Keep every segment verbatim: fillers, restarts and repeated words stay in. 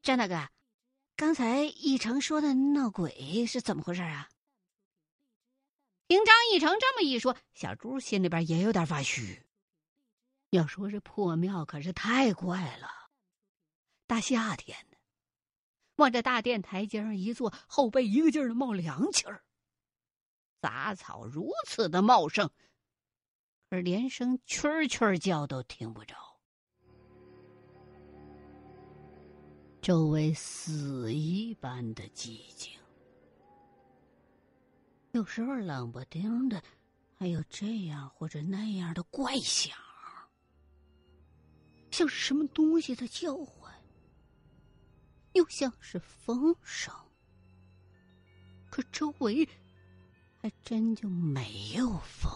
张大哥，刚才一成说的闹鬼是怎么回事啊？听张一成这么一说，小猪心里边也有点发虚。要说这破庙可是太怪了，大夏天的，往这大殿台阶上一坐，后背一个劲儿的冒凉气儿，杂草如此的茂盛，可连声蛐蛐叫都听不着。周围死一般的寂静，有时候冷不丁的还有这样或者那样的怪响，像是什么东西在叫唤，又像是风声，可周围还真就没有风。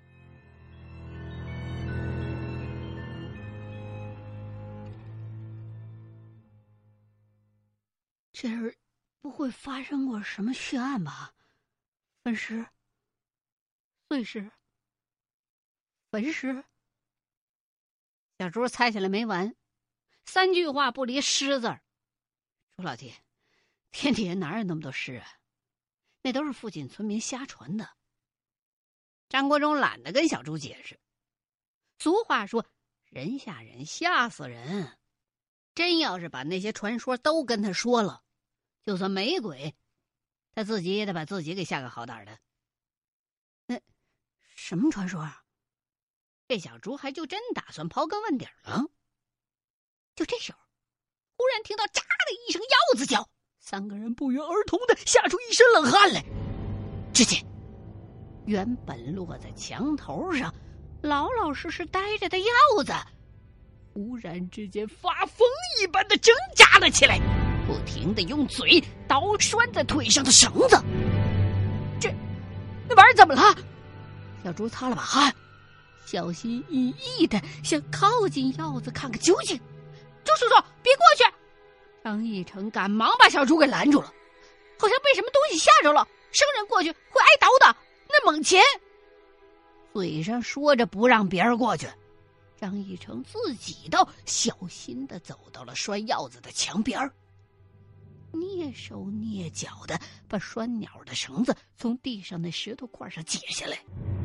这儿不会发生过什么血案吧？分尸、碎尸、焚尸。小猪猜起来没完，三句话不离尸字儿。猪老弟，天底下哪有那么多尸啊？那都是附近村民瞎传的。张国忠懒得跟小猪解释。俗话说，人吓人，吓死人。真要是把那些传说都跟他说了，就算没鬼，他自己也得把自己给吓个好歹的。那什么传说啊？这小猪还就真打算刨根问底了。就这时候，忽然听到喳的一声鹞子叫，三个人不约而同的吓出一身冷汗来。只见原本落在墙头上老老实实待着的鹞子，忽然之间发疯一般的挣扎了起来，不停的用嘴捣拴在腿上的绳子。这那玩意儿怎么了？小猪擦了把汗，小心翼翼的想靠近鹞子看个究竟。猪叔叔，别过去！张一成赶忙把小猪给拦住了，好像被什么东西吓着了，生人过去会挨刀的，那猛禽。嘴上说着不让别人过去，张一成自己倒小心的走到了拴鹞子的墙边儿，蹑手蹑脚的把拴鸟的绳子从地上的石头块上解下来。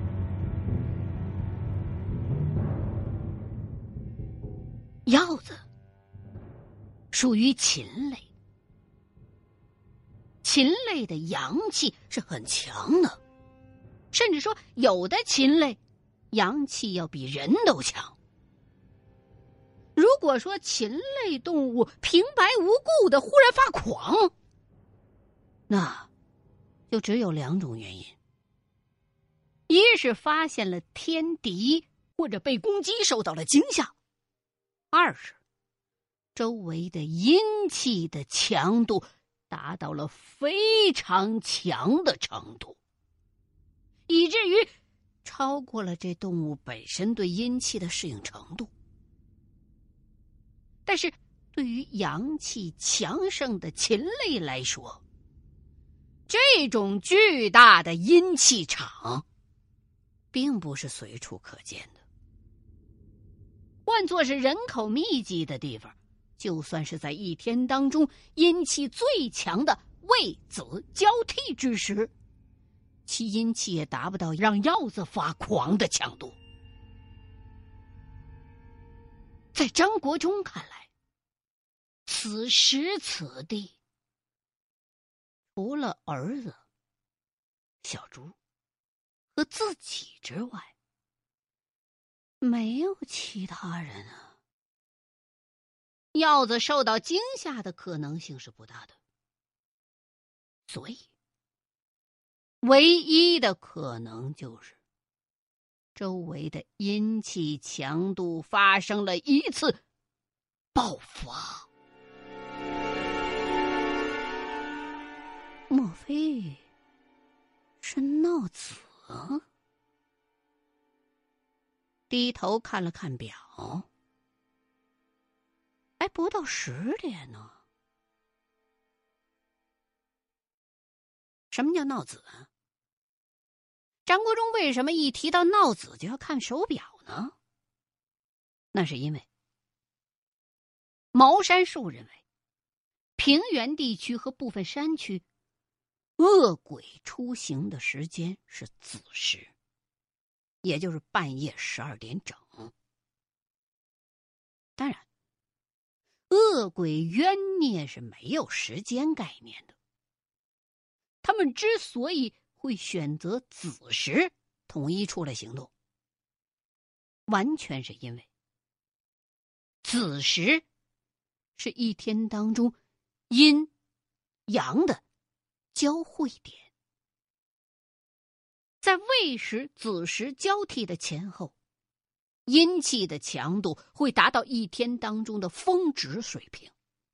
鹞子属于禽类，禽类的阳气是很强的，甚至说有的禽类阳气要比人都强。如果说禽类动物平白无故的忽然发狂，那就只有两种原因：一是发现了天敌或者被攻击受到了惊吓；二是周围的阴气的强度达到了非常强的程度，以至于超过了这动物本身对阴气的适应程度。但是对于阳气强盛的禽类来说，这种巨大的阴气场并不是随处可见的。换作是人口密集的地方，就算是在一天当中阴气最强的未子交替之时，其阴气也达不到让鹞子发狂的强度。在张国忠看来，此时此地，除了儿子小猪和自己之外，没有其他人啊。鹞子受到惊吓的可能性是不大的，所以唯一的可能就是周围的阴气强度发生了一次爆发。莫非是闹子？低头看了看表，还不到十点呢。什么叫闹子啊？张国忠为什么一提到闹子就要看手表呢？那是因为茅山术认为， 平原地区和部分山区，恶鬼出行的时间是子时，也就是半夜十二点整。当然，恶鬼冤孽是没有时间概念的。他们之所以会选择子时统一出来行动，完全是因为子时是一天当中阴阳的交汇点，在未时子时交替的前后，阴气的强度会达到一天当中的峰值水平。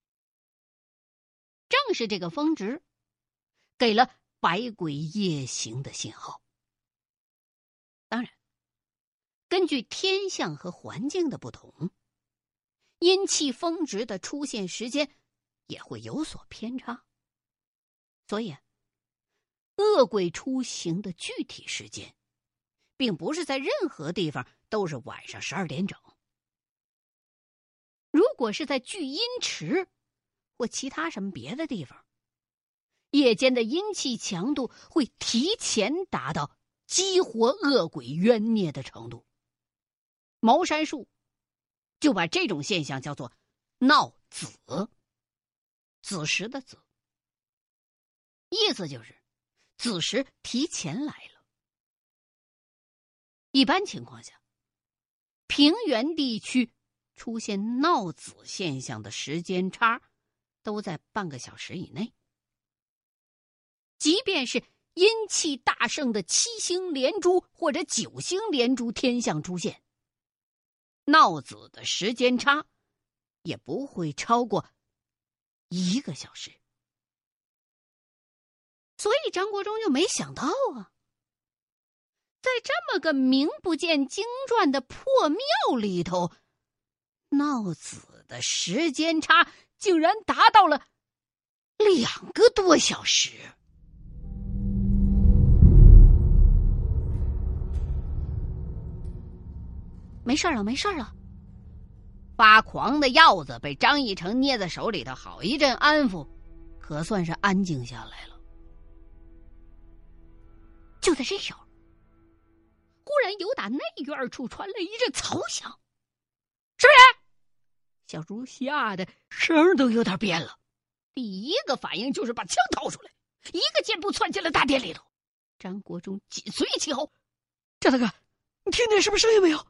正是这个峰值给了百鬼夜行的信号。当然，根据天象和环境的不同，阴气峰值的出现时间也会有所偏差。所以，恶鬼出行的具体时间，并不是在任何地方都是晚上十二点整。如果是在聚阴池或其他什么别的地方，夜间的阴气强度会提前达到激活恶鬼冤孽的程度。茅山术就把这种现象叫做闹子，子时的子，意思就是子时提前来了。一般情况下，平原地区出现闹子现象的时间差都在半个小时以内。即便是阴气大盛的七星连珠或者九星连珠天象出现，闹子的时间差也不会超过一个小时。所以张国忠就没想到啊，在这么个名不见经传的破庙里头，闹子的时间差竟然达到了两个多小时。没事了，没事了。发狂的鹞子被张义成捏在手里头，好一阵安抚，可算是安静下来了。就在这时候，忽然由打内院处传来一阵嘈响。是人！小猪吓得声都有点变了，第一个反应就是把枪掏出来，一个箭步窜进了大殿里头。张国忠紧随其后：“张大哥，你听见什么声音没有？”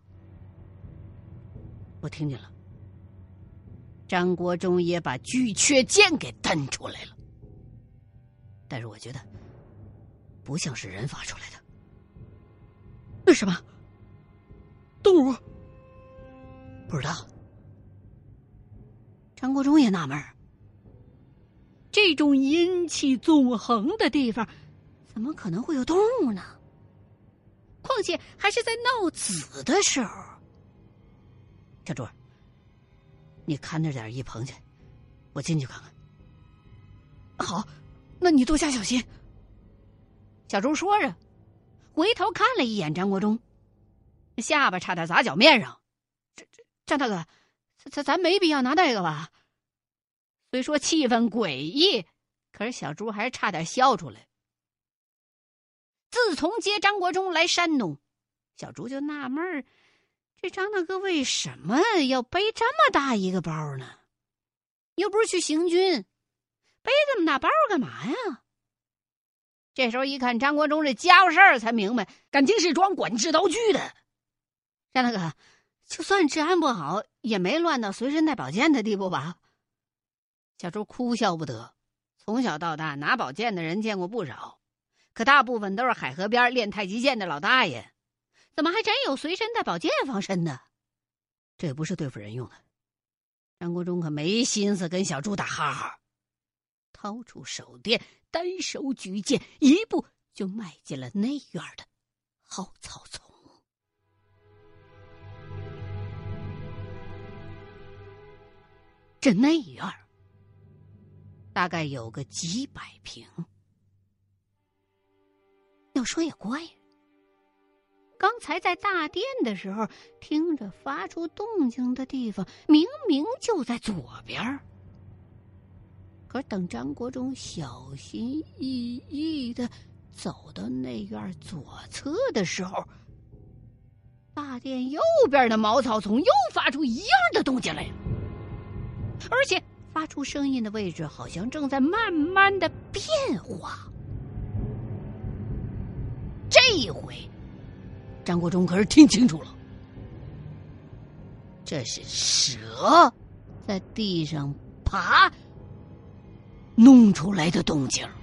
我听见了。张国忠也把巨阙剑给蹬出来了，但是我觉得不像是人发出来的。为什么？动物？不知道。张国忠也纳闷儿，这种阴气纵横的地方，怎么可能会有动物呢？况且还是在闹子的时候。小朱，你看着点一棚去，我进去看看。好，那你多加小心。小朱说着，回头看了一眼张国忠，下巴差点砸脚面上。这这张大哥，咱咱没必要拿那个吧？虽说气氛诡异，可是小朱还是差点笑出来。自从接张国忠来山东，小朱就纳闷儿，这张大哥为什么要背这么大一个包呢？又不是去行军，背这么大包干嘛呀？这时候一看张国忠这家伙事儿，才明白感情是装管制刀具的。张大哥，就算治安不好，也没乱到随身带宝剑的地步吧？小周哭笑不得，从小到大拿宝剑的人见过不少，可大部分都是海河边练太极剑的老大爷，怎么还真有随身带宝剑防身的？这也不是对付人用的。张国忠可没心思跟小朱打哈哈，掏出手电，单手举剑，一步就迈进了内院的蒿草丛。这内院大概有个几百平。要说也怪，刚才在大殿的时候，听着发出动静的地方明明就在左边， 可等张国忠小心翼翼的走到内院左侧的时候，大殿右边的茅草丛又发出一样的动静来了，而且发出声音的位置好像正在慢慢的变化。这一回张国忠可是听清楚了，这是蛇在地上爬弄出来的动静。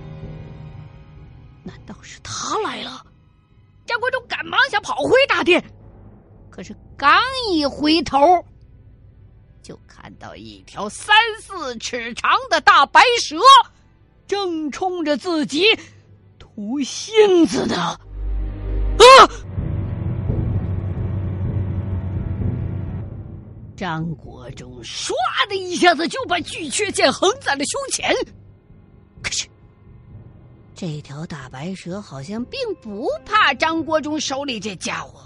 难道是他来了？张国忠赶忙想跑回大殿，可是刚一回头，就看到一条三四尺长的大白蛇正冲着自己吐信子呢。啊！张国忠唰的一下子就把巨阙剑横在了胸前，可是这条大白蛇好像并不怕张国忠手里这家伙。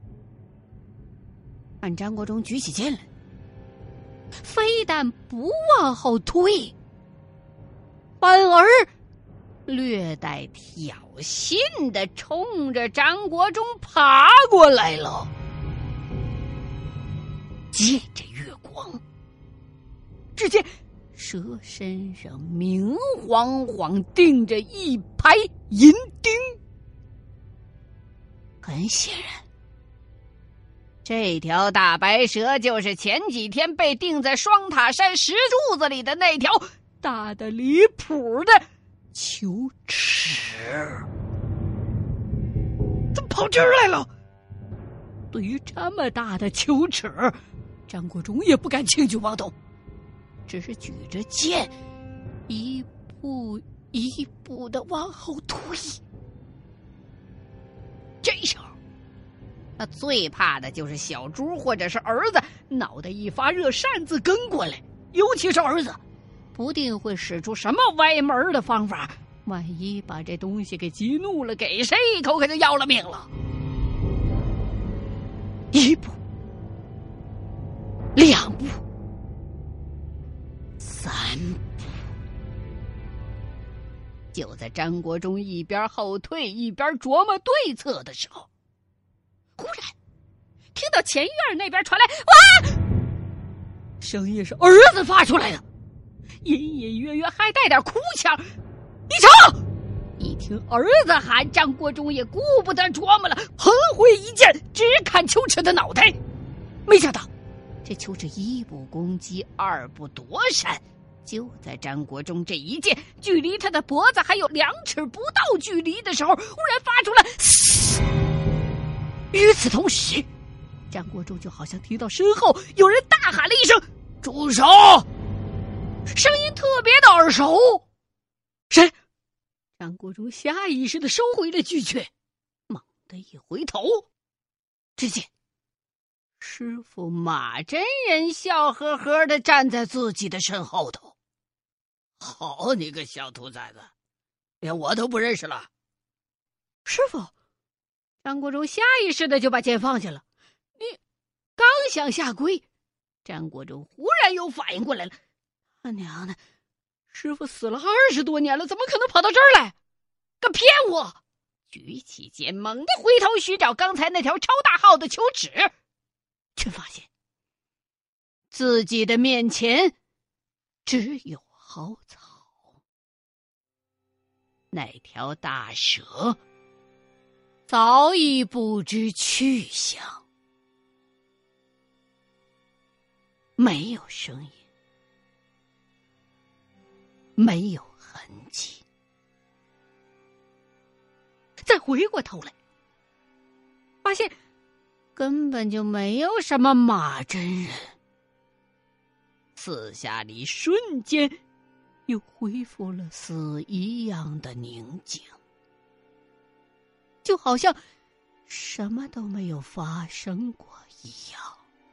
看张国忠举起剑来，非但不往后退，反而略带挑衅的冲着张国忠爬过来了。借着月光，只见蛇身上明晃晃钉着一排银钉，很显然这条大白蛇就是前几天被钉在双塔山石柱子里的那条大的离谱的球齿。怎么跑这儿来了？对于这么大的球齿，张国忠也不敢轻举妄动，只是举着剑一步一步的往后退。这时候他最怕的就是小猪或者是儿子脑袋一发热擅自跟过来，尤其是儿子不定会使出什么歪门的方法，万一把这东西给激怒了，给谁一口可就要了命了。一步，两步，三步。就在张国忠一边后退一边琢磨对策的时候，忽然听到前院那边传来哇，声音是儿子发出来的，隐隐约约还带点哭腔。一成一听儿子喊，张国忠也顾不得琢磨了，横挥一剑直砍秋齿的脑袋。没想到这秋齿一不攻击二不躲闪，就在张国忠这一剑距离他的脖子还有两尺不到距离的时候，忽然发出了嘶。与此同时，张国忠就好像听到身后有人大喊了一声住手，声音特别的耳熟。谁？张国忠下意识地收回了巨阙，猛地一回头，只见师傅马真人笑呵呵地站在自己的身后头。好你个小兔崽子，连我都不认识了。师傅，张国忠下意识的就把剑放下了。你刚想下跪，张国忠忽然又反应过来了，他娘的，师傅死了二十多年了，怎么可能跑到这儿来？敢骗我！举起剑猛地回头寻找刚才那条超大号的球齿，却发现自己的面前只有蒿草。那条大蛇早已不知去向，没有声音，没有痕迹。再回过头来，发现根本就没有什么马真人。四下里瞬间又恢复了死一样的宁静，就好像什么都没有发生过一样。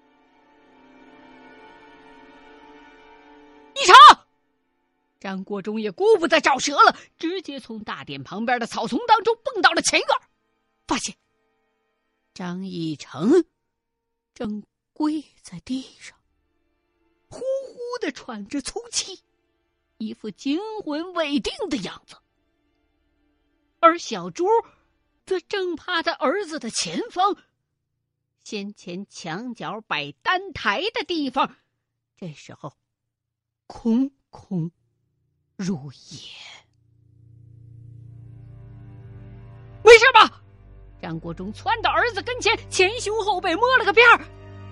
一成！张国忠也顾不得找蛇了，直接从大殿旁边的草丛当中蹦到了前院，发现张义成正跪在地上，呼呼地喘着粗气， 一副惊魂未定的样子。而小猪则正趴在儿子的前方，先前墙角摆单台的地方，这时候空空如也。没事吧？张国忠窜到儿子跟前，前胸后背摸了个遍儿，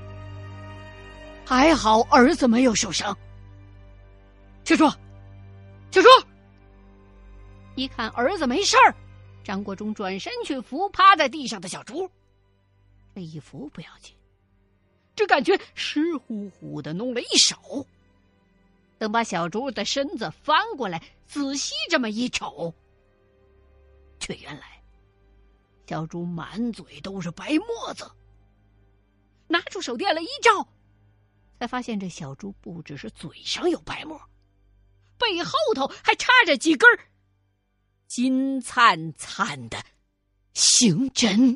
还好儿子没有受伤。小猪，小猪！一看儿子没事儿，张国忠转身去扶趴在地上的小猪。这一扶不要紧，只感觉湿乎乎的弄了一手。等把小猪的身子翻过来，仔细这么一瞅，却原来小猪满嘴都是白沫子。拿出手电来一照，才发现这小猪不只是嘴上有白沫，背后头还插着几根金灿灿的刑针。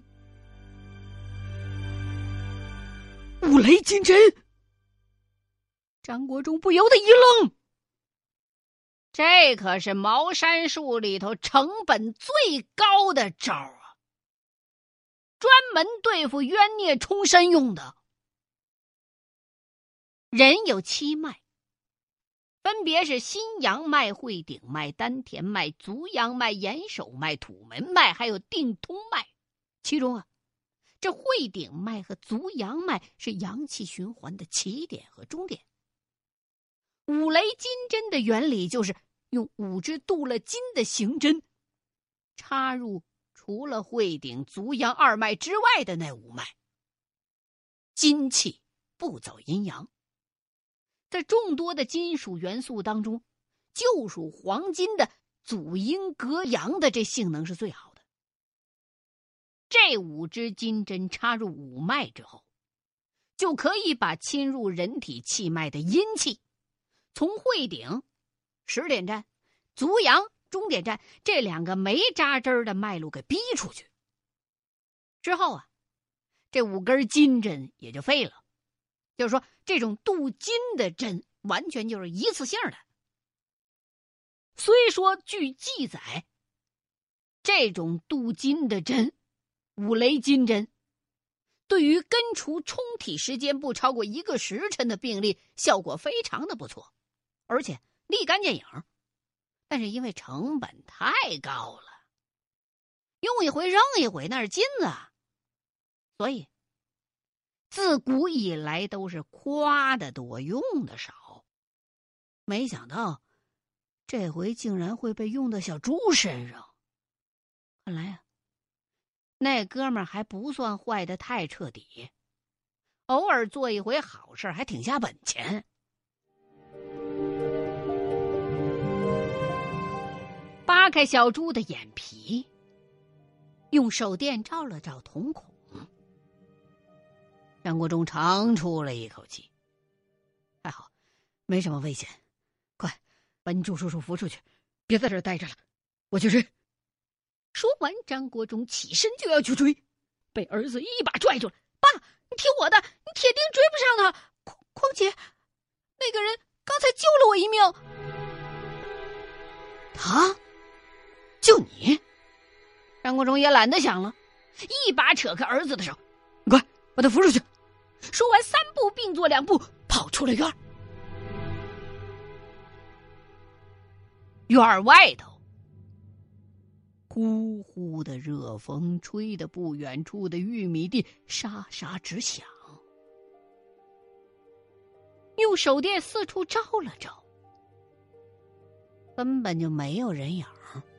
五雷金针！张国忠不由得一愣，这可是茅山术里头成本最高的招啊，专门对付冤孽冲身用的。人有七脉，分别是心阳脉、会顶脉、丹田脉、足阳脉、眼手脉、土门脉，还有定通脉。其中啊，这会顶脉和足阳脉是阳气循环的起点和终点。五雷金针的原理就是用五支镀了金的刑针插入除了会顶、足阳二脉之外的那五脉。金气不走阴阳，在众多的金属元素当中，就属黄金的阻阴隔阳的这性能是最好的。这五支金针插入五脉之后，就可以把侵入人体气脉的阴气从会顶十点站、足阳终点站这两个没扎针的脉路给逼出去。之后啊，这五根金针也就废了。就是说，这种镀金的针完全就是一次性的。虽说据记载，这种镀金的针，五雷金针，对于根除冲体时间不超过一个时辰的病例，效果非常的不错，而且立竿见影。但是因为成本太高了，用一回扔一回，那是金子，所以自古以来都是夸的多，用的少。没想到这回竟然会被用到小猪身上。看来啊，那哥们儿还不算坏的太彻底，偶尔做一回好事还挺下本钱。扒开小猪的眼皮，用手电照了照瞳孔，张国忠长出了一口气，还好没什么危险，快把你祝叔叔扶出去，别在这儿待着了，我去追。说完，张国忠起身就要去追，被儿子一把拽住了。爸，你听我的，你铁定追不上他，况况且那个人刚才救了我一命。他救你？张国忠也懒得想了，一把扯开儿子的手，你快把他扶出去。说完，三步并作两步跑出了院。院外头，呼呼的热风吹得不远处的玉米地沙沙直响。用手电四处照了照，根本就没有人影。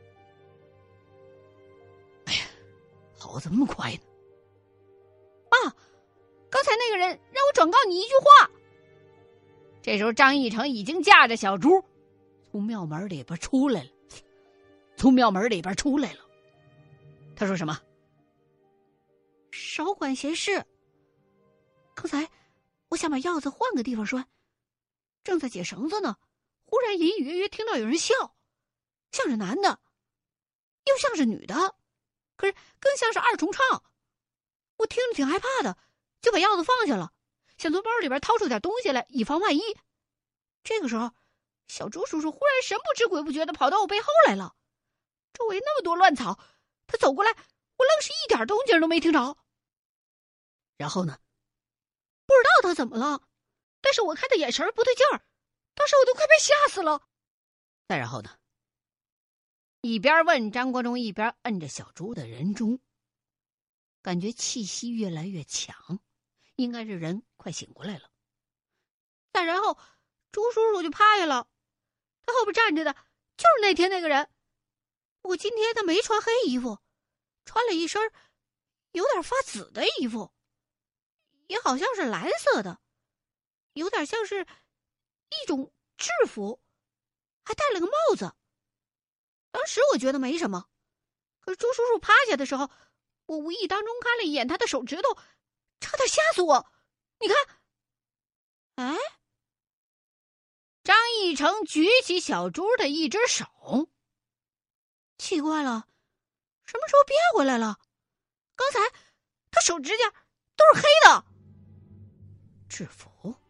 哎呀，跑这么快呢！爸，刚才那个人让我转告你一句话。这时候张义成已经驾着小猪从庙门里边出来了，从庙门里边出来了。他说什么？少管闲事。刚才我想把鹞子换个地方拴，正在解绳子呢，忽然隐隐约约听到有人笑，像是男的，又像是女的，可是更像是二重唱。我听着挺害怕的，就把鹞子放下了，想从包里边掏出点东西来，以防万一。这个时候小猪叔叔忽然神不知鬼不觉地跑到我背后来了，周围那么多乱草，他走过来，我愣是一点动静都没听着。然后呢，不知道他怎么了，但是我看他眼神不对劲儿，当时我都快被吓死了。再然后呢，一边问张国忠，一边摁着小猪的人中，感觉气息越来越强，应该是人快醒过来了。再然后猪叔叔就趴下了，他后边站着的就是那天那个人，不过今天他没穿黑衣服，穿了一身有点发紫的衣服，也好像是蓝色的，有点像是一种制服，还戴了个帽子。当时我觉得没什么，可是猪叔叔趴下的时候，我无意当中看了一眼他的手指头，差点吓死我。你看，哎，张义成举起小猪的一只手，奇怪了，什么时候变回来了？刚才他手指甲都是黑的。制服？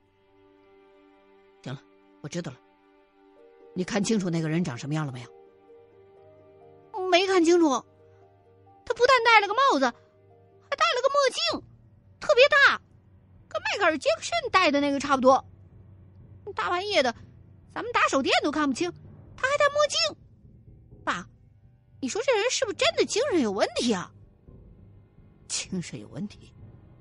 行了，我知道了。你看清楚那个人长什么样了没有？没看清楚。他不但戴了个帽子，还戴了个墨镜，特别大，跟迈克尔·杰克逊戴的那个差不多。大半夜的，咱们打手电都看不清，他还戴墨镜。爸，你说这人是不是真的精神有问题啊？精神有问题？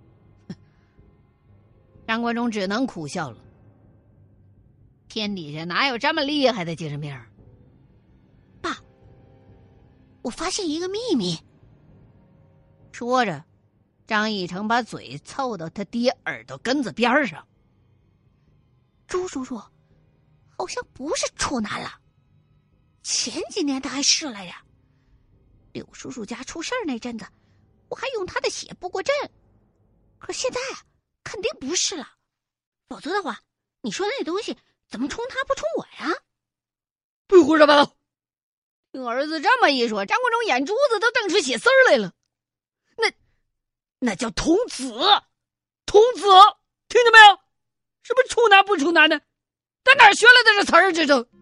张国忠只能苦笑了。天底下哪有这么厉害的精神病？爸，我发现一个秘密。说着，张义成把嘴凑到他爹耳朵根子边上。朱叔叔好像不是处男了，前几年他还是来着。柳叔叔家出事儿那阵子，我还用他的血布过阵，可现在啊，肯定不是了。否则的话，你说那东西怎么冲他不冲我呀？不许胡说八道！听儿子这么一说，张国忠眼珠子都瞪出血丝儿来了。那那叫童子，童子，听见没有？什么处男不处男的？在哪儿学来的这词儿？这都。